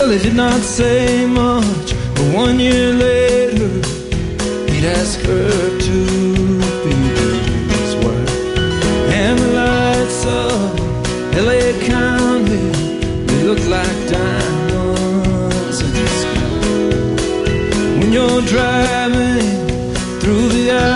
Well, he did not say much, but 1 year later he'd ask her to be his wife. And the lights of LA County, they look like diamonds in the sky. When you're driving through the